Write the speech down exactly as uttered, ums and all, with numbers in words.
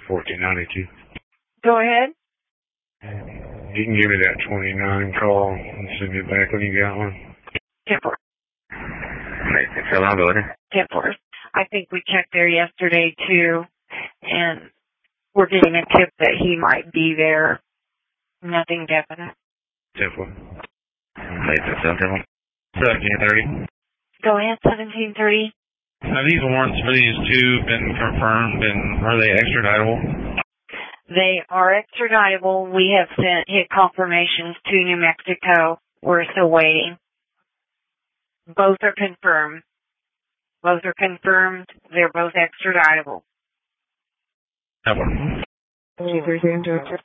fourteen ninety-two. Go ahead. You can give me that twenty-nine call and send it back when you got one. ten four. Right, so I'll go there. ten four. I think we checked there yesterday, too, and we're getting a tip that he might be there. Nothing definite. ten four. Right, so seventeen thirty. Go ahead, seventeen thirty. Have these warrants for these two been confirmed, and are they extraditable? They are extraditable. We have sent hit confirmations to New Mexico. We're still waiting. Both are confirmed. Both are confirmed. They're both extraditable. ten four.